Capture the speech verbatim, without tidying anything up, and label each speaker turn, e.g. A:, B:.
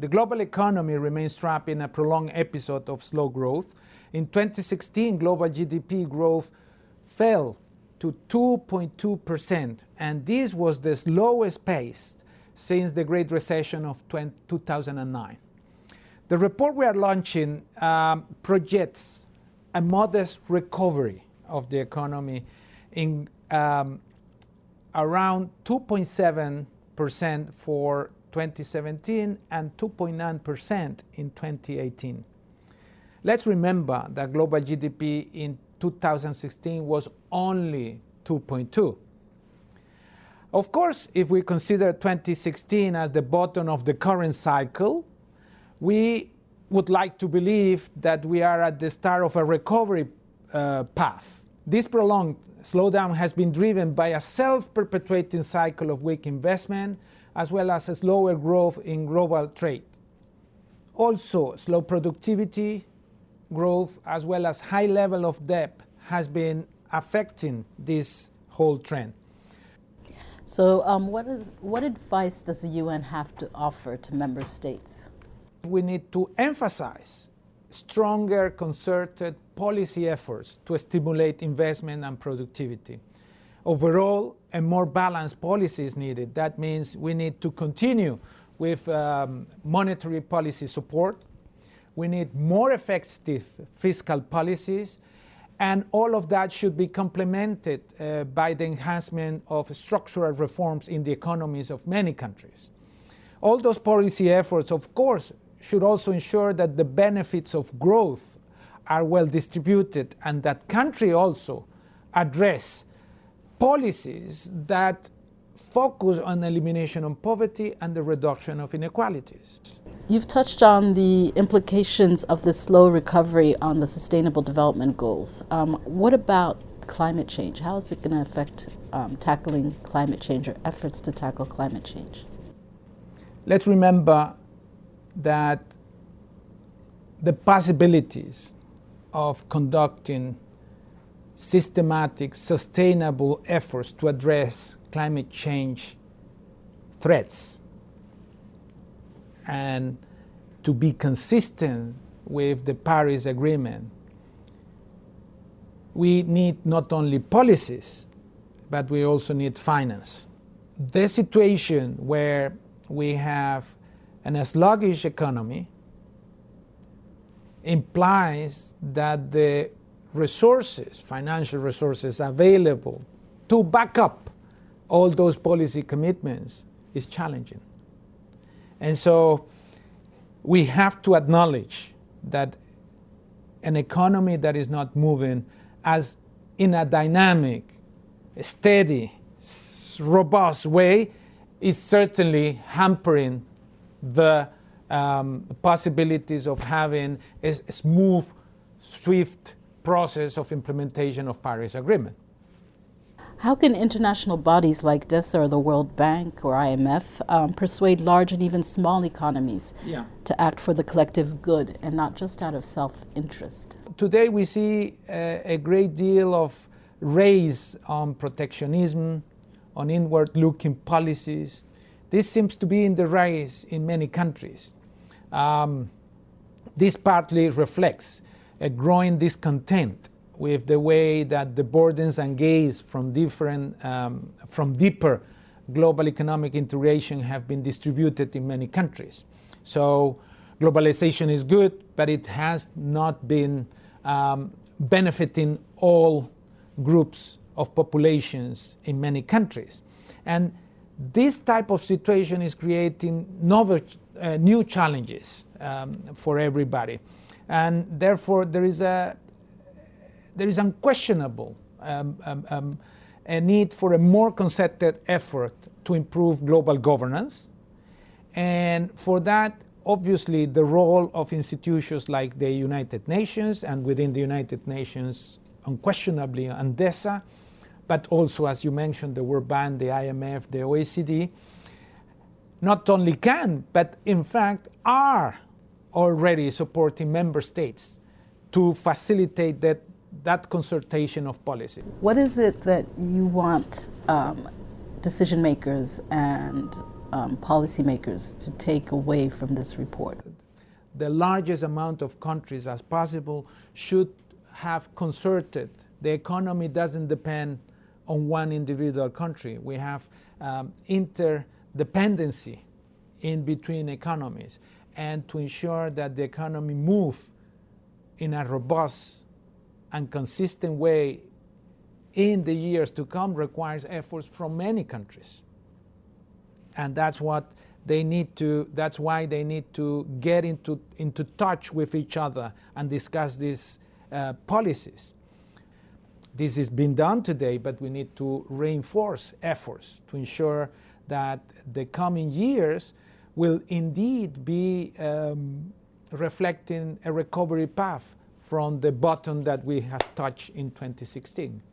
A: The global economy remains trapped in a prolonged episode of slow growth. In twenty sixteen, global G D P growth fell to two point two percent, and this was the slowest pace since the Great Recession of two thousand nine. The report we are launching um, projects a modest recovery of the economy in um, around two point seven percent for twenty seventeen and two point nine percent in twenty eighteen. Let's remember that global G D P in two thousand sixteen was only two point two. Of course, if we consider twenty sixteen as the bottom of the current cycle, we would like to believe that we are at the start of a recovery uh, path. This prolonged slowdown has been driven by a self-perpetuating cycle of weak investment, as well as a slower growth in global trade. Also, slow productivity growth, as well as high level of debt, has been affecting this whole trend.
B: So um, what is, what advice does the U N have to offer to member states?
A: We need to emphasize stronger concerted policy efforts to stimulate investment and productivity. Overall, a more balanced policy is needed. That means we need to continue with um, monetary policy support. We need more effective fiscal policies, and all of that should be complemented uh, by the enhancement of structural reforms in the economies of many countries. All those policy efforts, of course, should also ensure that the benefits of growth are well distributed, and that countries also address policies that focus on elimination of poverty and the reduction of inequalities.
B: You've touched on the implications of the slow recovery on the Sustainable Development Goals. Um, what about climate change? How is it going to affect um, tackling climate change or efforts to tackle climate change?
A: Let's remember that the possibilities of conducting systematic, sustainable efforts to address climate change threats and to be consistent with the Paris Agreement, we need not only policies, but we also need finance. The situation where we have an sluggish economy implies that the resources, financial resources available to back up all those policy commitments is challenging. And so we have to acknowledge that an economy that is not moving as in a dynamic, steady, robust way is certainly hampering the um, possibilities of having a smooth, swift process of implementation of Paris Agreement.
B: How can international bodies like DESA or the World Bank or I M F um, persuade large and even small economies
A: yeah.
B: to act for the collective good and not just out of self-interest?
A: Today we see a, a great deal of race on protectionism, on inward-looking policies. This seems to be in the rise in many countries. Um, this partly reflects a growing discontent with the way that the burdens and gains from different, um, from deeper global economic integration have been distributed in many countries. So globalization is good, but it has not been um, benefiting all groups of populations in many countries. And this type of situation is creating novel, uh, new challenges um, for everybody. And therefore, there is a there is unquestionable um, um, um, a need for a more concerted effort to improve global governance. And for that, obviously, the role of institutions like the United Nations, and within the United Nations, unquestionably, and DESA, but also, as you mentioned, the World Bank, the I M F, the O E C D, not only can, but in fact are already supporting member states to facilitate that, that consultation of policy.
B: What is it that you want um, decision makers and um, policymakers to take away from this report?
A: The largest amount of countries as possible should have concerted. The economy doesn't depend on one individual country. We have um, interdependency in between economies, and to ensure that the economy moves in a robust and consistent way in the years to come requires efforts from many countries. And that's what they need to, that's why they need to get into, into touch with each other and discuss these uh, policies. This is being done today, but we need to reinforce efforts to ensure that the coming years will indeed be um, reflecting a recovery path from the bottom that we have touched in twenty sixteen.